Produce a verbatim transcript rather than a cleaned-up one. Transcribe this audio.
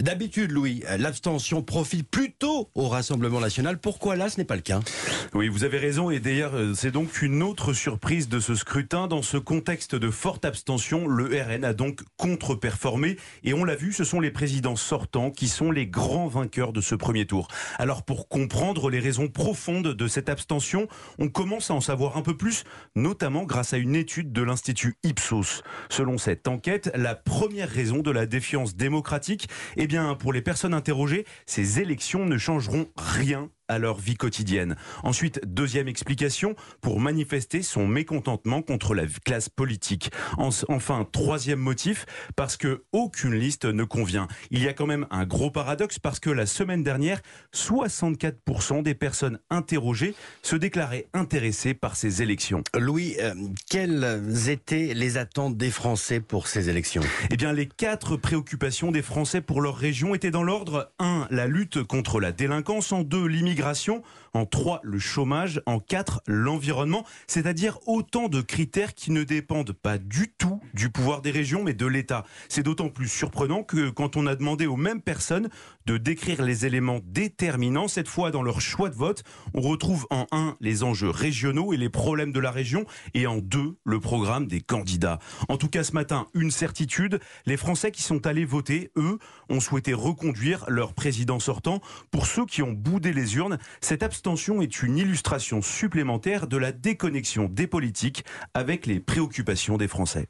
D'habitude, Louis, l'abstention profite plutôt au Rassemblement national. Pourquoi là, ce n'est pas le cas? Oui, vous avez raison. Et d'ailleurs, c'est donc une autre surprise de ce scrutin. Dans ce contexte de forte abstention, le R N a donc contre-performé. Et on l'a vu, ce sont les présidents sortants qui sont les grands vainqueurs de ce premier tour. Alors, pour comprendre les raisons profondes de cette abstention, on commence à en savoir un peu plus, notamment grâce à une étude de l'Institut Ipsos. Selon cette enquête, la première raison de la défiance démocratique, eh bien, pour les personnes interrogées, ces élections ne changeront rien à leur vie quotidienne. Ensuite, deuxième explication, pour manifester son mécontentement contre la classe politique. Enfin, troisième motif, parce que aucune liste ne convient. Il y a quand même un gros paradoxe parce que la semaine dernière, soixante-quatre pour cent des personnes interrogées se déclaraient intéressées par ces élections. Louis, euh, quelles étaient les attentes des Français pour ces élections? Eh bien, les quatre préoccupations des Français pour leur région étaient dans l'ordre. un. La lutte contre la délinquance. En deux, l'immigration. En trois, le chômage. En quatre, l'environnement. C'est-à-dire autant de critères qui ne dépendent pas du tout du pouvoir des régions, mais de l'État. C'est d'autant plus surprenant que quand on a demandé aux mêmes personnes de décrire les éléments déterminants, cette fois dans leur choix de vote, on retrouve en un, les enjeux régionaux et les problèmes de la région, et en deux, le programme des candidats. En tout cas, ce matin, une certitude, les Français qui sont allés voter, eux, ont souhaité reconduire leur président sortant. Pour ceux qui ont boudé les urnes, cette abstention est une illustration supplémentaire de la déconnexion des politiques avec les préoccupations des Français.